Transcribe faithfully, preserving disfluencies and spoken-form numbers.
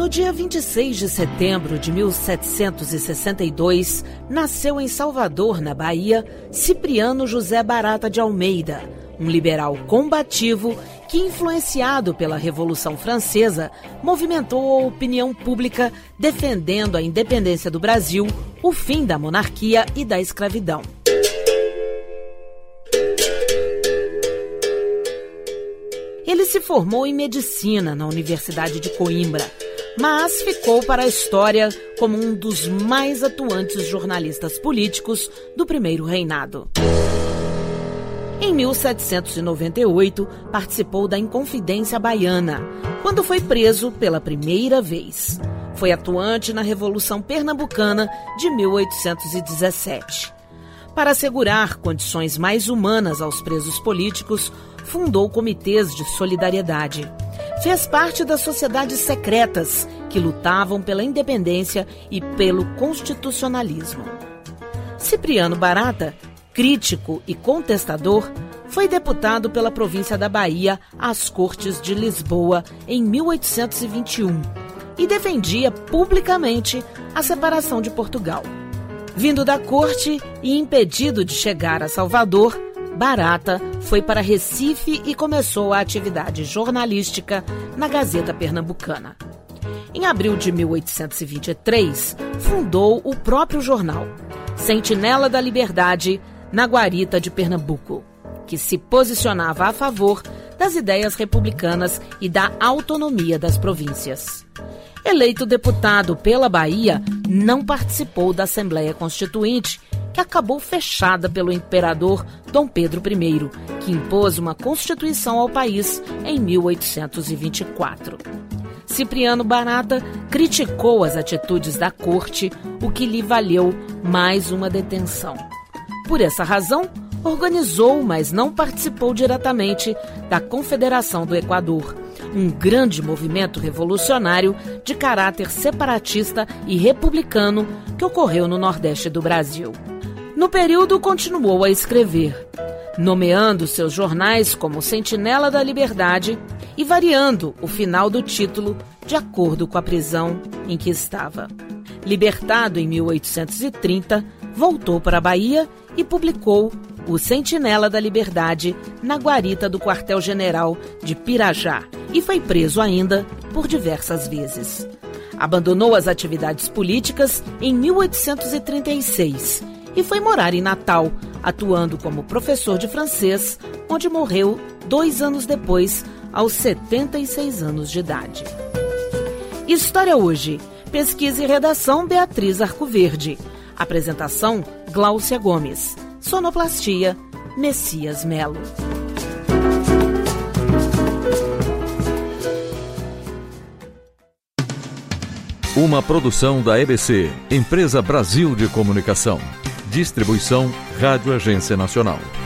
No dia vinte e seis de setembro de mil setecentos e sessenta e dois, nasceu em Salvador, na Bahia, Cipriano José Barata de Almeida, um liberal combativo que, influenciado pela Revolução Francesa, movimentou a opinião pública defendendo a independência do Brasil, o fim da monarquia e da escravidão. Ele se formou em medicina na Universidade de Coimbra, mas ficou para a história como um dos mais atuantes jornalistas políticos do primeiro reinado. Em mil setecentos e noventa e oito, participou da Inconfidência Baiana, quando foi preso pela primeira vez. Foi atuante na Revolução Pernambucana de mil oitocentos e dezessete. Para assegurar condições mais humanas aos presos políticos, fundou comitês de solidariedade. Fez parte das sociedades secretas que lutavam pela independência e pelo constitucionalismo. Cipriano Barata, crítico e contestador, foi deputado pela província da Bahia às Cortes de Lisboa em mil oitocentos e vinte e um e defendia publicamente a separação de Portugal. Vindo da corte e impedido de chegar a Salvador, Barata foi para Recife e começou a atividade jornalística na Gazeta Pernambucana. Em abril de mil oitocentos e vinte e três, fundou o próprio jornal, Sentinela da Liberdade, na Guarita de Pernambuco, que se posicionava a favor das ideias republicanas e da autonomia das províncias. Eleito deputado pela Bahia, não participou da Assembleia Constituinte, que acabou fechada pelo imperador Dom Pedro I, que impôs uma Constituição ao país em mil oitocentos e vinte e quatro. Cipriano Barata criticou as atitudes da corte, o que lhe valeu mais uma detenção. Por essa razão, organizou, mas não participou diretamente, da Confederação do Equador, um grande movimento revolucionário de caráter separatista e republicano que ocorreu no Nordeste do Brasil. No período, continuou a escrever, nomeando seus jornais como Sentinela da Liberdade e variando o final do título de acordo com a prisão em que estava. Libertado em mil oitocentos e trinta, voltou para a Bahia e publicou o Sentinela da Liberdade na guarita do quartel-general de Pirajá e foi preso ainda por diversas vezes. Abandonou as atividades políticas em mil oitocentos e trinta e seis e foi morar em Natal, atuando como professor de francês, onde morreu dois anos depois, aos setenta e seis anos de idade. História Hoje. Pesquisa e redação Beatriz Arcoverde. Apresentação Gláucia Gomes. Sonoplastia Messias Melo. Uma produção da E B C, Empresa Brasil de Comunicação. Distribuição Rádio Agência Nacional.